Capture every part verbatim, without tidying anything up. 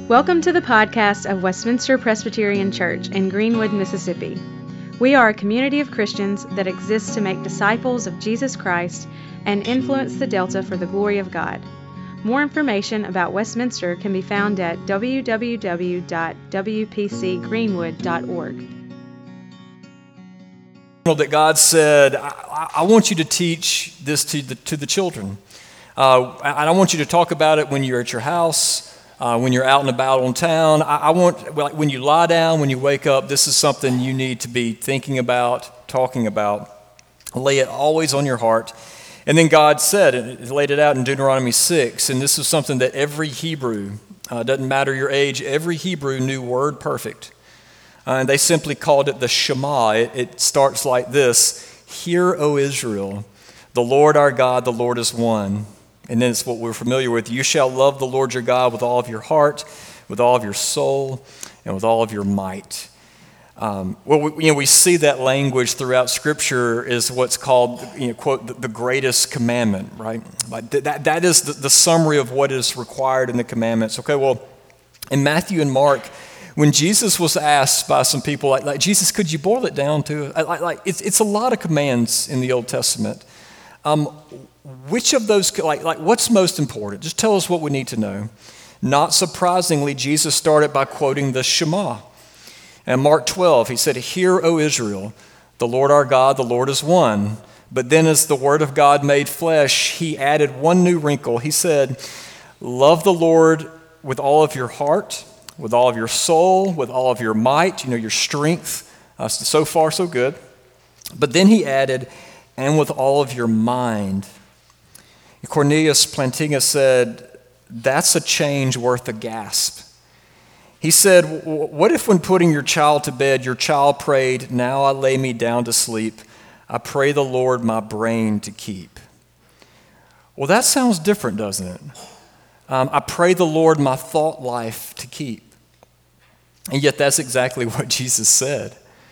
Welcome to the podcast of Westminster Presbyterian Church in Greenwood, Mississippi. We are a community of Christians that exists to make disciples of Jesus Christ and influence the Delta for the glory of God. More information about Westminster can be found at w w w dot w p c greenwood dot org. That God said, I, I want you to teach this to the, to the children. Uh, and I want you to talk about it when you're at your house. Uh, when you're out and about on town, I, I want, like, when you lie down, when you wake up, this is something you need to be thinking about, talking about. Lay it always on your heart. And then God said, and laid it out in Deuteronomy six, and this is something that every Hebrew, uh, doesn't matter your age, every Hebrew knew word perfect. Uh, and they simply called it the Shema. It, it starts like this: Hear, O Israel, the Lord our God, the Lord is one. And then it's what we're familiar with. You shall love the Lord your God with all of your heart, with all of your soul, and with all of your might. Um, well, we, you know, we see that language throughout Scripture is what's called, you know, quote, the, the greatest commandment, right? Like that, that is the, the summary of what is required in the commandments. Okay, well, in Matthew and Mark, when Jesus was asked by some people, like, like Jesus, could you boil it down to, like, like it's, it's a lot of commands in the Old Testament. Um, which of those, like, like, what's most important? Just tell us what we need to know. Not surprisingly, Jesus started by quoting the Shema. And Mark twelve, he said, Hear, O Israel, the Lord our God, the Lord is one. But then as the word of God made flesh, he added one new wrinkle. He said, love the Lord with all of your heart, with all of your soul, with all of your might, you know, your strength. Uh, so far, so good. But then he added, and with all of your mind. Cornelius Plantinga said, that's a change worth a gasp. He said, what if when putting your child to bed, your child prayed, now I lay me down to sleep. I pray the Lord my brain to keep. Well, that sounds different, doesn't it? Um, I pray the Lord my thought life to keep. And yet that's exactly what Jesus said.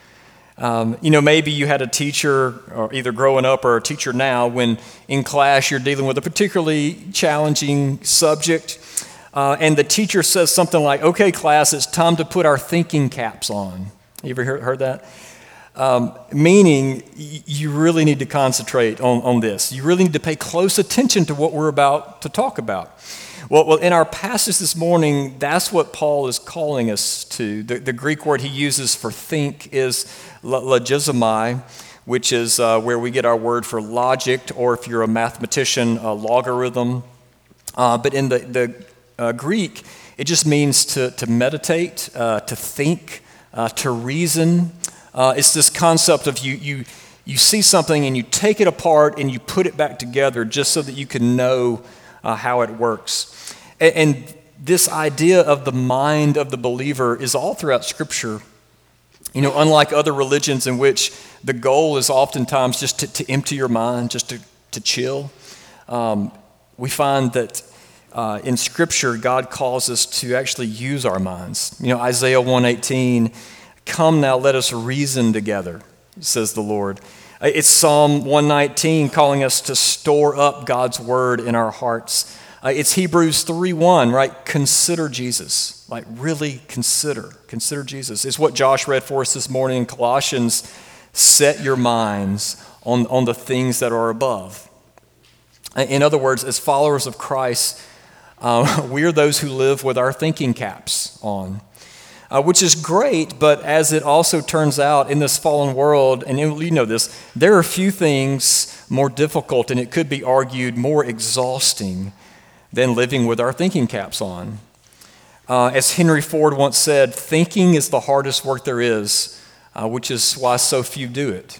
Um, you know, maybe you had a teacher, or either growing up or a teacher now, when in class you're dealing with a particularly challenging subject, uh, and the teacher says something like, okay, class, it's time to put our thinking caps on. You ever heard, heard that? Um, meaning, y- you really need to concentrate on, on this. You really need to pay close attention to what we're about to talk about. Well, well, in our passage this morning, that's what Paul is calling us to. The, the Greek word he uses for think is logizomai, which is uh, where we get our word for logic, or if you're a mathematician, a logarithm. Uh, but in the, the uh, Greek, it just means to, to meditate, uh, to think, uh, to reason. Uh, it's this concept of you, you, you see something and you take it apart and you put it back together just so that you can know uh, how it works. And, and this idea of the mind of the believer is all throughout Scripture. You know, unlike other religions in which the goal is oftentimes just to, to empty your mind, just to, to chill, um, we find that uh, in Scripture, God calls us to actually use our minds. You know, Isaiah one eighteen, come now, let us reason together, says the Lord. It's Psalm one nineteen calling us to store up God's word in our hearts. Uh, it's Hebrews three one, right? Consider Jesus. Like, really consider. Consider Jesus. It's what Josh read for us this morning in Colossians. Set your minds on, on the things that are above. In other words, as followers of Christ, uh, we are those who live with our thinking caps on. Uh, which is great, but as it also turns out in this fallen world, and you know this, there are few things more difficult, and it could be argued more exhausting than living with our thinking caps on. Uh, as Henry Ford once said, thinking is the hardest work there is, uh, which is why so few do it.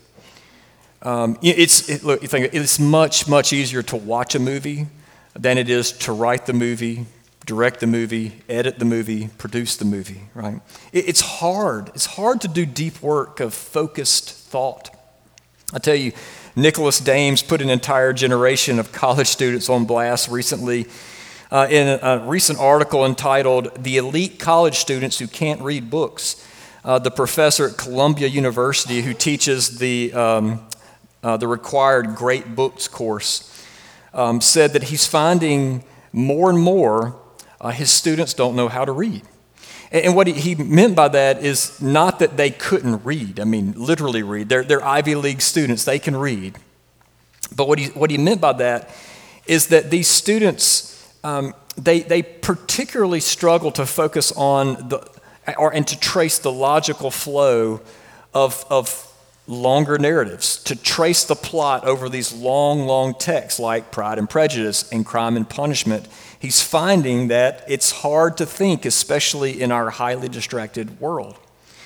Um, it's it, look, you think it's much, much easier to watch a movie than it is to write the movie, direct the movie, edit the movie, produce the movie, right? It, it's hard. It's hard to do deep work of focused thought. I tell you, Nicholas Dames put an entire generation of college students on blast recently uh, in a, a recent article entitled, The Elite College Students Who Can't Read Books. Uh, the professor at Columbia University who teaches the, um, uh, the required Great Books course um, said that he's finding more and more uh, his students don't know how to read. And, and what he, he meant by that is not that they couldn't read. I mean, literally read. They're, they're Ivy League students. They can read. But what he, what he meant by that is that these students, um, they, they particularly struggle to focus on the, or and to trace the logical flow of, of longer narratives, to trace the plot over these long, long texts like Pride and Prejudice and Crime and Punishment. He's finding that it's hard to think, especially in our highly distracted world.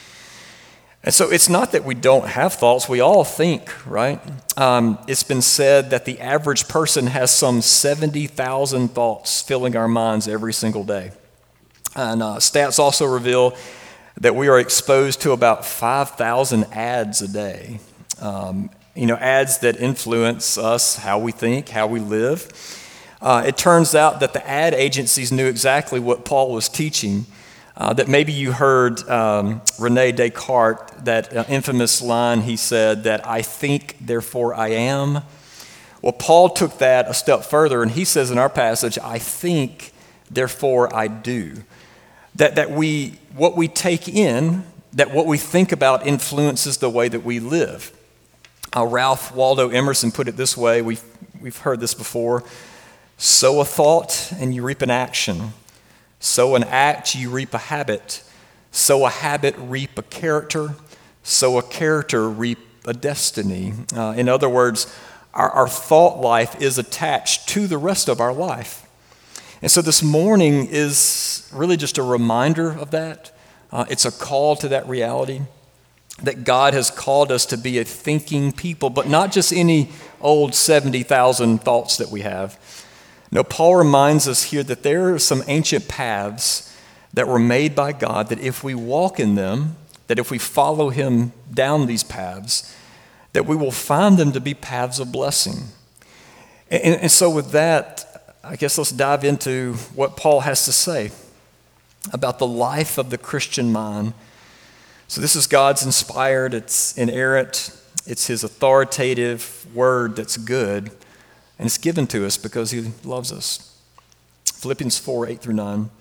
And so it's not that we don't have thoughts, we all think, right? Um, it's been said that the average person has some seventy thousand thoughts filling our minds every single day. And uh, stats also reveal that we are exposed to about five thousand ads a day. Um, you know, ads that influence us, how we think, how we live. Uh, it turns out that the ad agencies knew exactly what Paul was teaching. Uh, that maybe you heard um, Rene Descartes, that uh, infamous line he said that I think, therefore I am. Well, Paul took that a step further, and he says in our passage, I think, therefore I do. That, that we, what we take in, that what we think about influences the way that we live. Uh, Ralph Waldo Emerson put it this way, we've, we've heard this before, sow a thought and you reap an action. Sow an act, you reap a habit. Sow a habit, reap a character. Sow a character, reap a destiny. Uh, in other words, our, our thought life is attached to the rest of our life. And so this morning is really just a reminder of that. Uh, it's a call to that reality that God has called us to be a thinking people, but not just any old seventy thousand thoughts that we have. No, Paul reminds us here that there are some ancient paths that were made by God, that if we walk in them, that if we follow him down these paths, that we will find them to be paths of blessing. And, and so with that, I guess let's dive into what Paul has to say about the life of the Christian mind. So this is God's inspired, it's inerrant, it's his authoritative word that's good. And it's given to us because he loves us. Philippians four, eight through nine.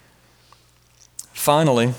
Finally,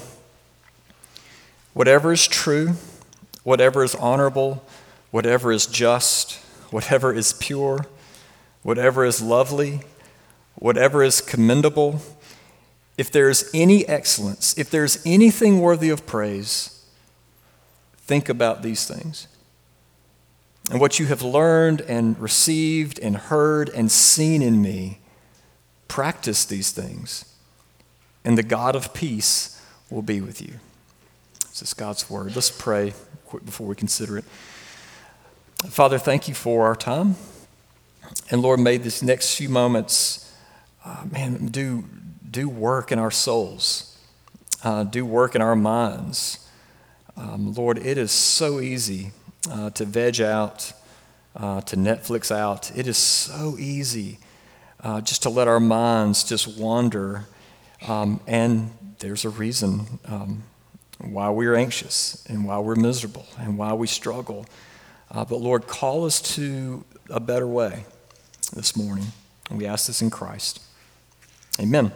whatever is true, whatever is honorable, whatever is just, whatever is pure, whatever is lovely, whatever is commendable, if there is any excellence, if there is anything worthy of praise, think about these things. And what you have learned and received and heard and seen in me, practice these things, and the God of peace will be with you. This is God's word. Let's pray quick before we consider it. Father, thank you for our time. And Lord, may this next few moments, uh, man, do, do work in our souls, uh, do work in our minds. Um, Lord, it is so easy Uh, to veg out, uh, to Netflix out. It is so easy uh, just to let our minds just wander. Um, and there's a reason um, why we're anxious and why we're miserable and why we struggle. Uh, but Lord, call us to a better way this morning. And we ask this in Christ. Amen.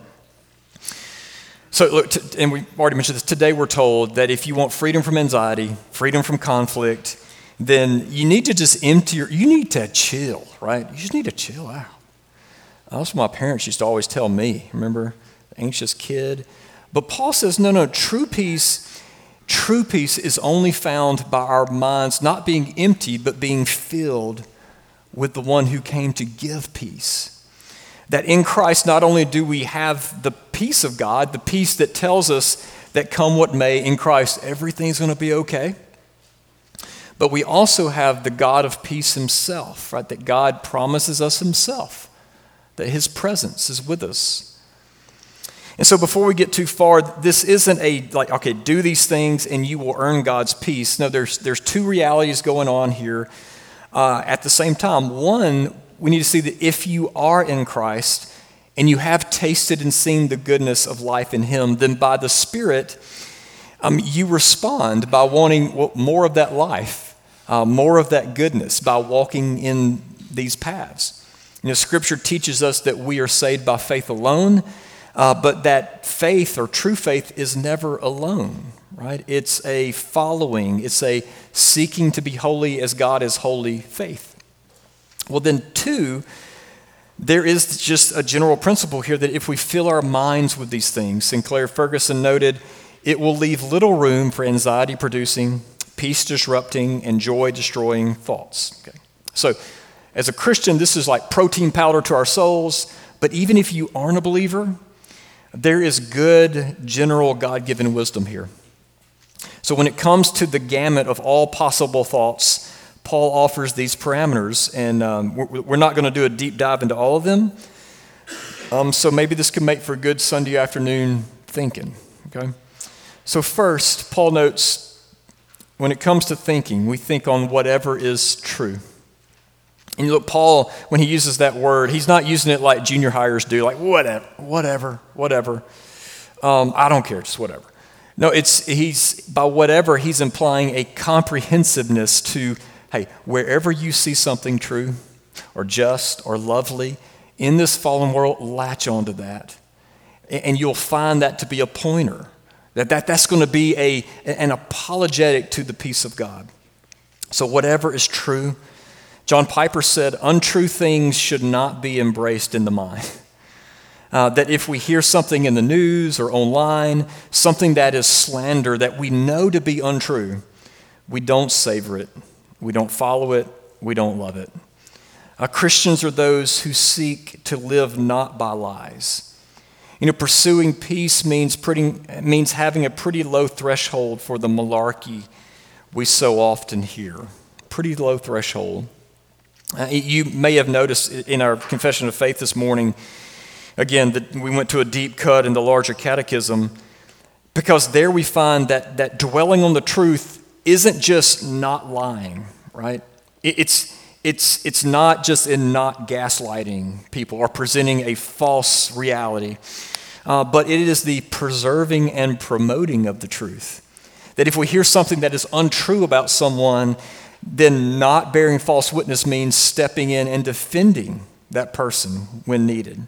So, look, t- and we've already mentioned this, today we're told that if you want freedom from anxiety, freedom from conflict, then you need to just empty your, you need to chill, right? You just need to chill out. That's what my parents used to always tell me, remember? The anxious kid. But Paul says, no, no, true peace, true peace is only found by our minds not being emptied, but being filled with the one who came to give peace. That in Christ, not only do we have the peace of God, the peace that tells us that come what may, in Christ, everything's going to be okay. But we also have the God of peace himself, right? That God promises us himself, that his presence is with us. And so before we get too far, this isn't a, like, okay, do these things and you will earn God's peace. No, there's, there's two realities going on here uh, at the same time. One, we need to see that if you are in Christ and you have tasted and seen the goodness of life in him, then by the Spirit, um, you respond by wanting more of that life. Uh, more of that goodness by walking in these paths. You know, Scripture teaches us that we are saved by faith alone, Uh, but that faith or true faith is never alone, right? It's a following, it's a seeking to be holy as God is holy faith. Well, then, two, there is just a general principle here that if we fill our minds with these things, Sinclair Ferguson noted, it will leave little room for anxiety-producing, peace-disrupting, and joy-destroying thoughts. Okay. So, as a Christian, this is like protein powder to our souls, but even if you aren't a believer, there is good, general, God-given wisdom here. So when it comes to the gamut of all possible thoughts, Paul offers these parameters, and um, we're, we're not going to do a deep dive into all of them. Um, so maybe this could make for good Sunday afternoon thinking, okay? So first, Paul notes, when it comes to thinking, we think on whatever is true. And you look, Paul, when he uses that word, he's not using it like junior hires do, like whatever, whatever, whatever. Um, I don't care, just whatever. No, it's he's by whatever, he's implying a comprehensiveness to, hey, wherever you see something true or just or lovely in this fallen world, latch onto that. And you'll find that to be a pointer. That, that that's going to be a an apologetic to the peace of God. So whatever is true, John Piper said, untrue things should not be embraced in the mind. Uh, that if we hear something in the news or online, something that is slander that we know to be untrue, we don't savor it, we don't follow it, we don't love it. Uh, Christians are those who seek to live not by lies. You know, pursuing peace means pretty means having a pretty low threshold for the malarkey we so often hear. Pretty low threshold. Uh, you may have noticed in our confession of faith this morning, again, that we went to a deep cut in the larger catechism, because there we find that, that dwelling on the truth isn't just not lying, right? It, it's, it's, it's not just in not gaslighting people or presenting a false reality, uh, but it is the preserving and promoting of the truth. That if we hear something that is untrue about someone, then not bearing false witness means stepping in and defending that person when needed.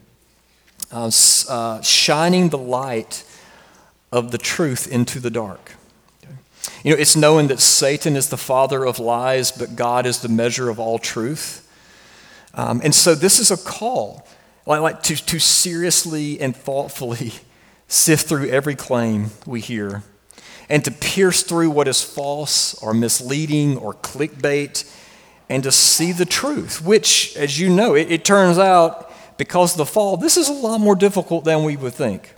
Uh, uh, shining the light of the truth into the dark. Okay. You know, it's knowing that Satan is the father of lies, but God is the measure of all truth. Um, and so this is a call, like, like to, to seriously and thoughtfully sift through every claim we hear, and to pierce through what is false or misleading or clickbait, and to see the truth, which, as you know, it, it turns out, because of the fall, this is a lot more difficult than we would think.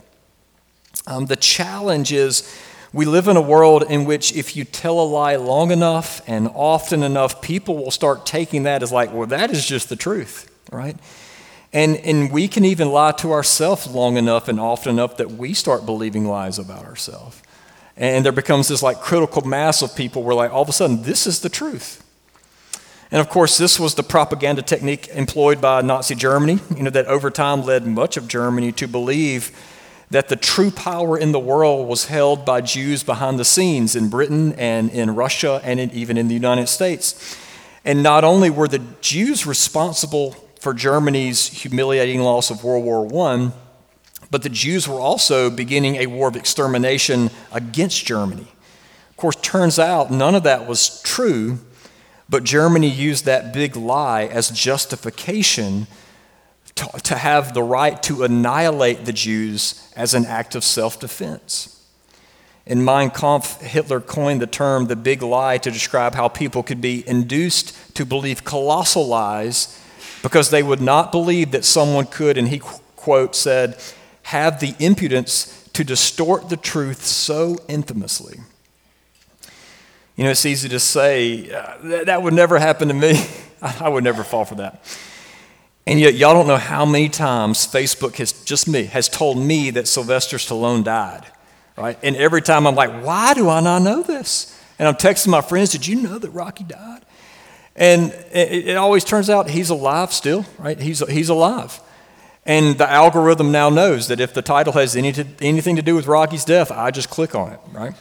Um, the challenge is we live in a world in which if you tell a lie long enough and often enough, people will start taking that as like, well, that is just the truth, right? And, and we can even lie to ourselves long enough and often enough that we start believing lies about ourselves. And there becomes this like critical mass of people where like all of a sudden, this is the truth. And of course, this was the propaganda technique employed by Nazi Germany, you know, that over time led much of Germany to believe that the true power in the world was held by Jews behind the scenes in Britain and in Russia and in, even in the United States. And not only were the Jews responsible for Germany's humiliating loss of World War One, but the Jews were also beginning a war of extermination against Germany. Of course, turns out none of that was true, but Germany used that big lie as justification to, to have the right to annihilate the Jews as an act of self-defense. In Mein Kampf, Hitler coined the term the big lie to describe how people could be induced to believe colossal lies because they would not believe that someone could, and he, quote, said, have the impudence to distort the truth so infamously. You know, it's easy to say, uh, that, that would never happen to me. I would never fall for that. And yet, y'all don't know how many times Facebook has, just me, has told me that Sylvester Stallone died, right? And every time I'm like, why do I not know this? And I'm texting my friends, did you know that Rocky died? And it, it always turns out he's alive still, right? He's, he's alive. And the algorithm now knows that if the title has any to, anything to do with Rocky's death, I just click on it, right?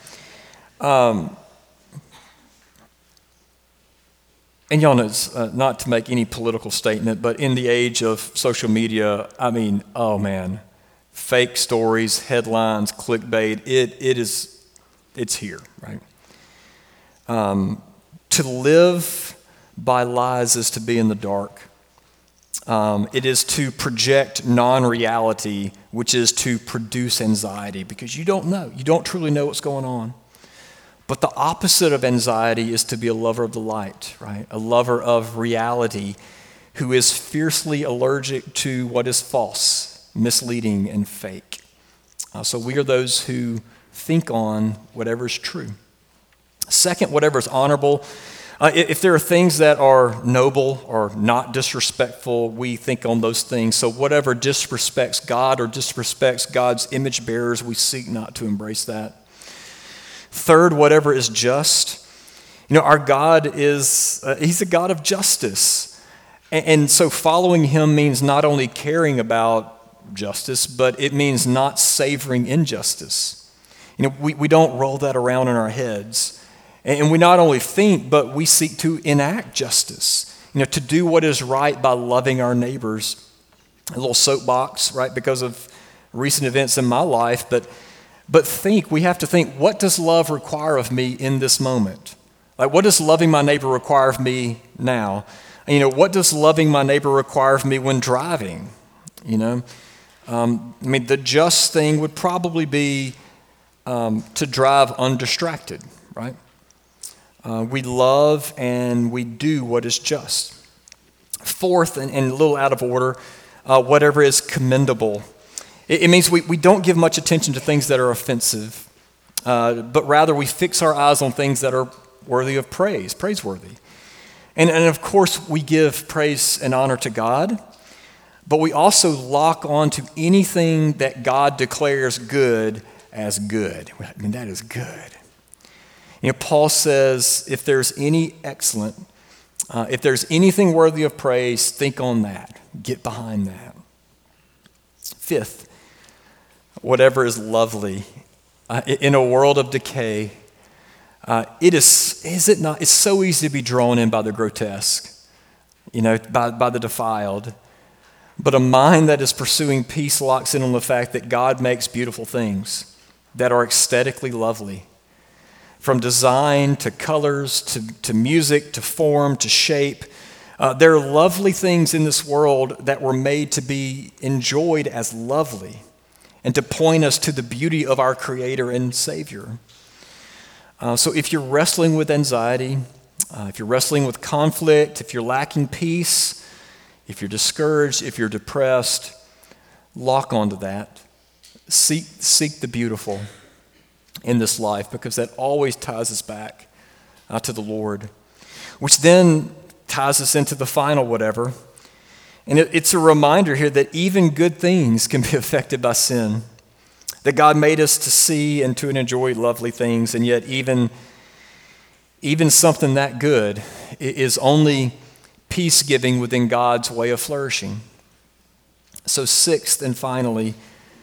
Um, and y'all know, uh, not to make any political statement, but in the age of social media, I mean, oh man, fake stories, headlines, clickbait. It it is it's here, right? Um, to live by lies is to be in the dark. Um, it is to project non-reality, which is to produce anxiety, because you don't know. You don't truly know what's going on. But the opposite of anxiety is to be a lover of the light, right? A lover of reality who is fiercely allergic to what is false, misleading, and fake. Uh, so we are those who think on whatever is true. Second, whatever is honorable. Uh, if there are things that are noble or not disrespectful, we think on those things. So whatever disrespects God or disrespects God's image bearers, we seek not to embrace that. Third, whatever is just. You know, our God is, uh, he's a God of justice. And, and so following him means not only caring about justice, but it means not savoring injustice. You know, we, we don't roll that around in our heads. And we not only think, but we seek to enact justice, you know, to do what is right by loving our neighbors. A little soapbox, right, because of recent events in my life, but but think, we have to think, what does love require of me in this moment? Like, what does loving my neighbor require of me now? And, you know, what does loving my neighbor require of me when driving? You know, um, I mean, the just thing would probably be um, to drive undistracted, right? Uh, we love and we do what is just. Fourth, and, and a little out of order, uh, whatever is commendable. It, it means we, we don't give much attention to things that are offensive, uh, but rather we fix our eyes on things that are worthy of praise, praiseworthy. And, and of course, we give praise and honor to God, but we also lock on to anything that God declares good as good. I mean, that is good. You know, Paul says, if there's any excellent, uh, if there's anything worthy of praise, think on that. Get behind that. Fifth, whatever is lovely. Uh, in a world of decay, uh, it is, is it not, it's so easy to be drawn in by the grotesque, you know, by, by the defiled. But a mind that is pursuing peace locks in on the fact that God makes beautiful things that are aesthetically lovely. From design to colors to, to music to form to shape. Uh, there are lovely things in this world that were made to be enjoyed as lovely and to point us to the beauty of our Creator and Savior. Uh, so if you're wrestling with anxiety, uh, if you're wrestling with conflict, if you're lacking peace, if you're discouraged, if you're depressed, lock onto that. Seek, seek the beautiful in this life, because that always ties us back uh, to the Lord, which then ties us into the final whatever. And it, it's a reminder here that even good things can be affected by sin, that God made us to see and to enjoy lovely things, and yet even, even something that good is only peace-giving within God's way of flourishing. So sixth and finally,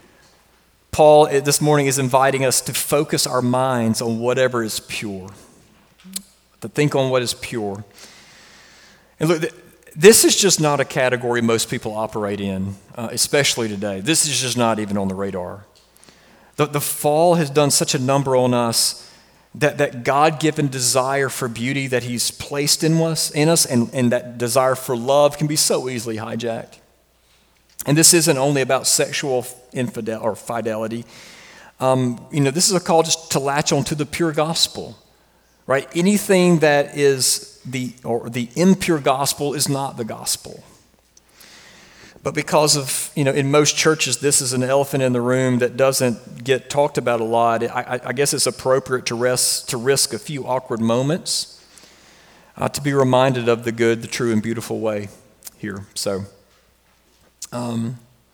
Paul this morning is inviting us to focus our minds on whatever is pure, to think on what is pure. And look, this is just not a category most people operate in, uh, especially today. This is just not even on the radar. The, the fall has done such a number on us that, that God-given desire for beauty that he's placed in us, in us and, and that desire for love can be so easily hijacked. And this isn't only about sexual infidel or fidelity. Um, you know, this is a call just to latch onto the pure gospel, right? Anything that is the or the impure gospel is not the gospel. But because of, you know, in most churches, this is an elephant in the room that doesn't get talked about a lot. I, I guess it's appropriate to rest, to risk a few awkward moments, uh, to be reminded of the good, the true, and beautiful way here. So. Um,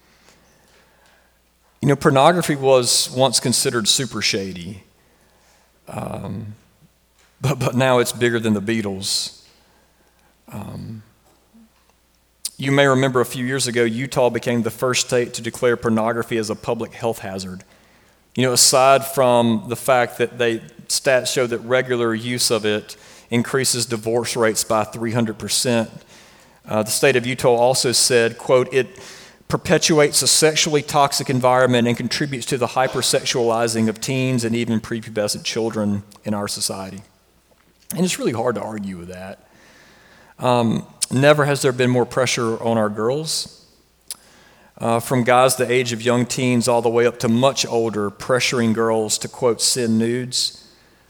you know, pornography was once considered super shady, um, but but now it's bigger than the Beatles. Um, you may remember a few years ago, Utah became the first state to declare pornography as a public health hazard. You know, aside from the fact that they stats show that regular use of it increases divorce rates by three hundred percent. Uh, the state of Utah also said, quote, it perpetuates a sexually toxic environment and contributes to the hypersexualizing of teens and even prepubescent children in our society. And it's really hard to argue with that. Um, never has there been more pressure on our girls. Uh, from guys the age of young teens all the way up to much older, pressuring girls to, quote, send nudes.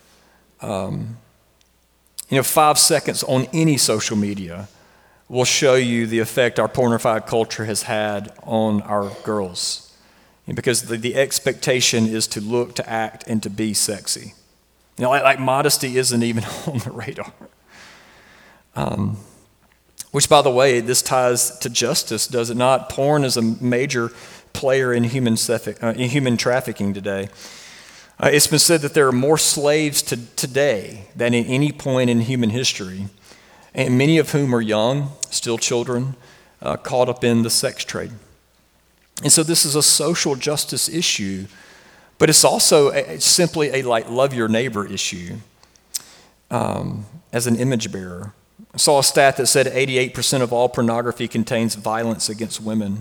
Um, you know, five seconds on any social media will show you the effect our pornified culture has had on our girls. Because the, the expectation is to look, to act, and to be sexy. You know, like, like modesty isn't even on the radar. Um, which, by the way, this ties to justice, does it not? Porn is a major player in human, uh, in human trafficking today. Uh, it's been said that there are more slaves to today than at any point in human history, and many of whom are young, still children, uh, caught up in the sex trade. And so this is a social justice issue, but it's also a, simply a like love your neighbor issue um, as an image bearer. I saw a stat that said eighty-eight percent of all pornography contains violence against women.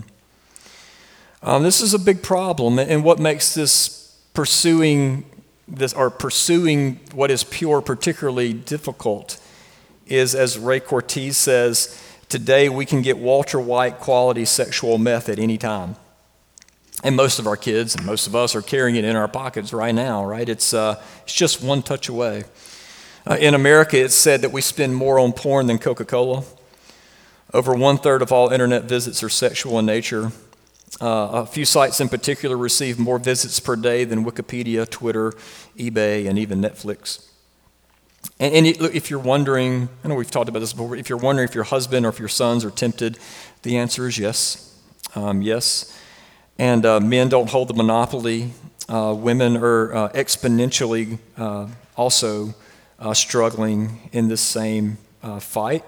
Um, this is a big problem, and what makes this pursuing this or pursuing what is pure particularly difficult is, as Ray Cortez says, today we can get Walter White quality sexual meth at any time. And most of our kids and most of us are carrying it in our pockets right now, right? It's, uh, it's just one touch away. Uh, in America, it's said that we spend more on porn than Coca-Cola. Over one-third of all internet visits are sexual in nature. Uh, a few sites in particular receive more visits per day than Wikipedia, Twitter, eBay, and even Netflix. And, and it, if you're wondering, I know we've talked about this before, if you're wondering if your husband or if your sons are tempted, the answer is yes. Um, yes. And uh, men don't hold the monopoly. Uh, women are uh, exponentially uh, also uh, struggling in this same uh, fight.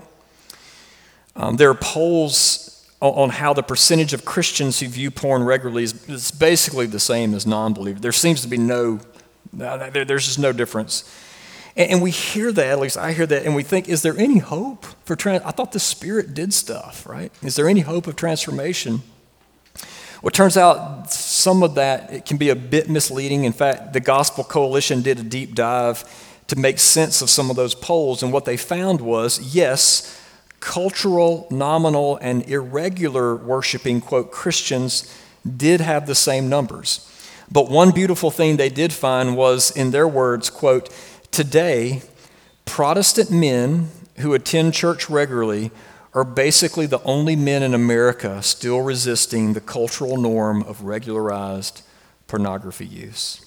Um, there are polls on, on how the percentage of Christians who view porn regularly is, is basically the same as non-believers. There seems to be no, there, there's just no difference. And, and we hear that, at least I hear that, and we think, is there any hope for, trans- I thought the Spirit did stuff, right? Is there any hope of transformation? Well, it turns out some of that, it can be a bit misleading. In fact, the Gospel Coalition did a deep dive to make sense of some of those polls, and what they found was, yes, cultural, nominal, and irregular worshiping, quote, Christians did have the same numbers. But one beautiful thing they did find was, in their words, quote, today, Protestant men who attend church regularly are basically the only men in America still resisting the cultural norm of regularized pornography use.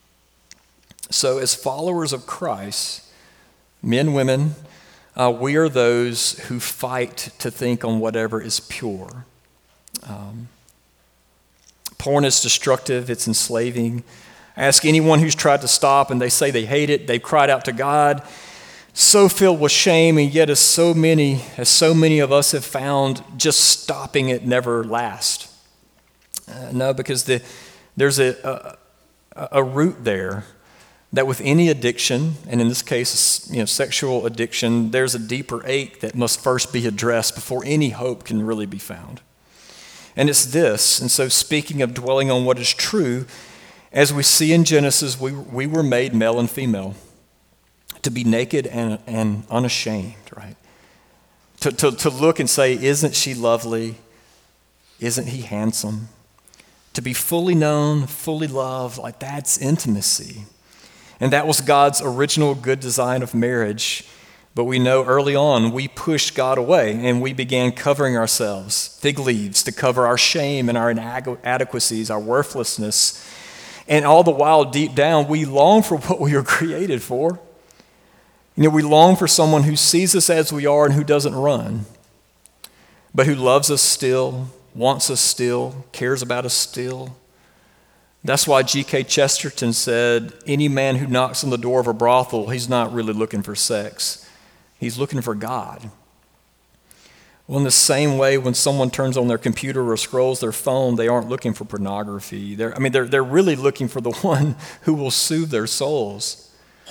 So as followers of Christ, men, women, uh, we are those who fight to think on whatever is pure. Um, porn is destructive, it's enslaving. Ask anyone who's tried to stop and they say they hate it, they've cried out to God, so filled with shame, and yet as so many, as so many of us have found, just stopping it never lasts. Uh, no, because the, there's a, a, a root there that with any addiction, and in this case, you know, sexual addiction, there's a deeper ache that must first be addressed before any hope can really be found. And it's this, and so speaking of dwelling on what is true, as we see in Genesis, we, we were made male and female to be naked and, and unashamed, right? To, to, to look and say, isn't she lovely? Isn't he handsome? To be fully known, fully loved, like that's intimacy. And that was God's original good design of marriage. But we know early on we pushed God away and we began covering ourselves, fig leaves, to cover our shame and our inadequacies, our worthlessness. And all the while, deep down, we long for what we were created for. You know, we long for someone who sees us as we are and who doesn't run, but who loves us still, wants us still, cares about us still. That's why G K Chesterton said, any man who knocks on the door of a brothel, he's not really looking for sex. He's looking for God. Well, in the same way, when someone turns on their computer or scrolls their phone, they aren't looking for pornography. They're, I mean, they're, they're really looking for the one who will soothe their souls.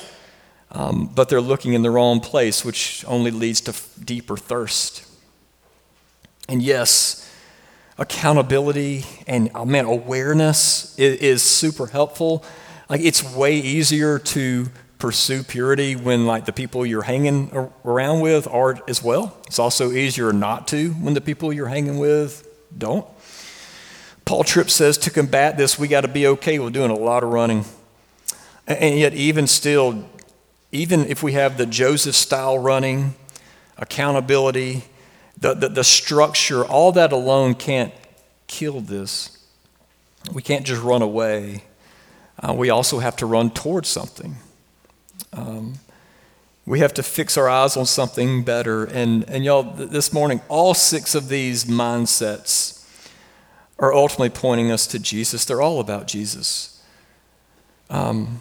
Um, but they're looking in the wrong place, which only leads to f- deeper thirst. And yes, accountability, and, oh man, awareness is, is super helpful. Like, it's way easier to pursue purity when, like, the people you're hanging around with are as well. It's also easier not to when the people you're hanging with don't. Paul Tripp says to combat this, we got to be okay with doing a lot of running. And yet, even still, even if we have the Joseph-style running, accountability, the, the, the structure, all that alone can't kill this. We can't just run away. Uh, we also have to run towards something. Um, we have to fix our eyes on something better. And, and y'all, th- this morning, all six of these mindsets are ultimately pointing us to Jesus. They're all about Jesus. Um,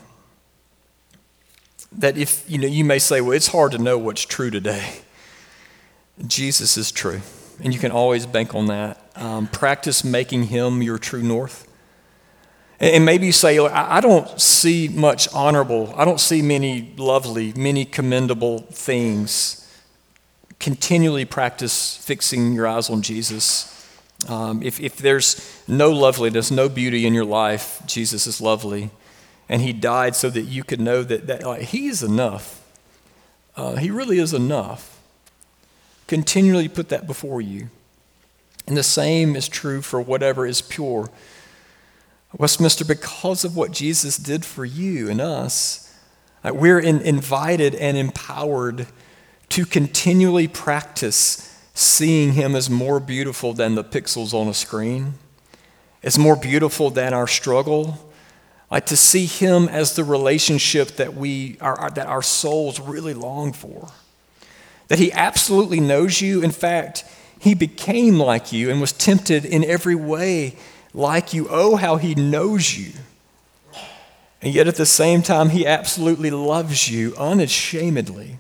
that if, you know, you may say, well, it's hard to know what's true today. Jesus is true, and you can always bank on that. Um, practice making him your true north. And maybe you say, I don't see much honorable, I don't see many lovely, many commendable things. Continually practice fixing your eyes on Jesus. Um, if, if there's no loveliness, no beauty in your life, Jesus is lovely. And he died so that you could know that, that like, he is enough. Uh, he really is enough. Continually put that before you. And the same is true for whatever is pure. Westminster, because of what Jesus did for you and us, we're in, invited and empowered to continually practice seeing him as more beautiful than the pixels on a screen, as more beautiful than our struggle, like to see him as the relationship that we are, that our souls really long for, that he absolutely knows you. In fact, he became like you and was tempted in every way like you. Oh, how he knows you. And yet at the same time, he absolutely loves you unashamedly.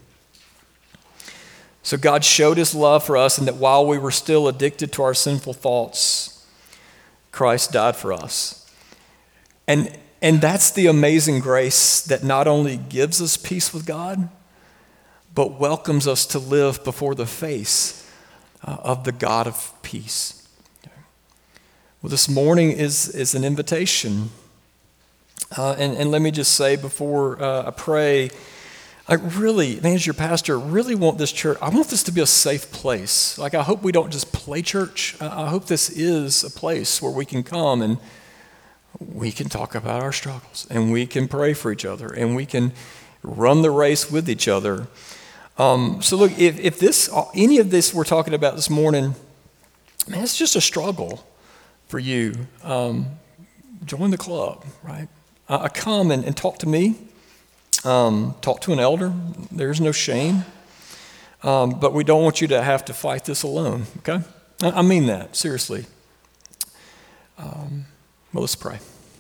So God showed his love for us, and that while we were still addicted to our sinful thoughts, Christ died for us. And, and that's the amazing grace that not only gives us peace with God, but welcomes us to live before the face uh, of the God of peace. Well, this morning is, is an invitation. Uh, and, and let me just say before uh, I pray, I really, man, as your pastor, really want this church, I want this to be a safe place. Like, I hope we don't just play church. I hope this is a place where we can come and we can talk about our struggles, and we can pray for each other, and we can run the race with each other. Um, so look, if, if this, any of this we're talking about this morning, man, it's just a struggle for you, um, join the club, right? Uh, come and, and talk to me, um, talk to an elder. There's no shame, um, but we don't want you to have to fight this alone, okay? I, I mean that, seriously. Um, well, let's pray.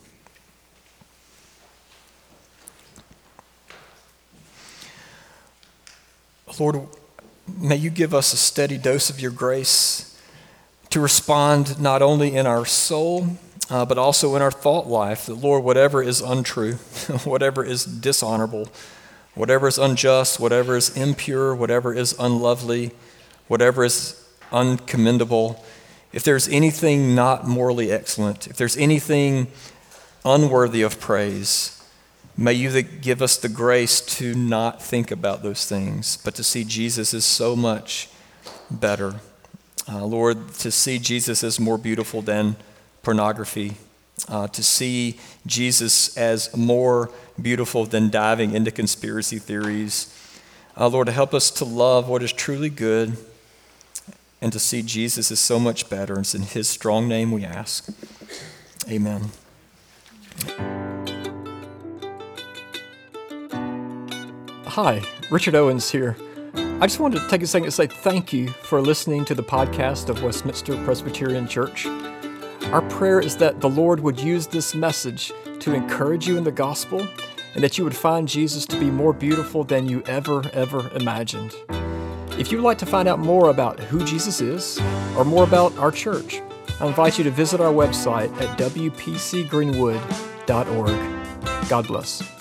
Lord, may you give us a steady dose of your grace to respond not only in our soul, uh, but also in our thought life. That, Lord, whatever is untrue, whatever is dishonorable, whatever is unjust, whatever is impure, whatever is unlovely, whatever is uncommendable, if there's anything not morally excellent, if there's anything unworthy of praise, may you give us the grace to not think about those things, but to see Jesus as so much better. Uh, Lord, to see Jesus as more beautiful than pornography, uh, to see Jesus as more beautiful than diving into conspiracy theories. Uh, Lord, to help us to love what is truly good and to see Jesus as so much better. It's in his strong name we ask. Amen. Hi, Richard Owens here. I just wanted to take a second to say thank you for listening to the podcast of Westminster Presbyterian Church. Our prayer is that the Lord would use this message to encourage you in the gospel, and that you would find Jesus to be more beautiful than you ever, ever imagined. If you'd like to find out more about who Jesus is, or more about our church, I invite you to visit our website at w p c greenwood dot org. God bless.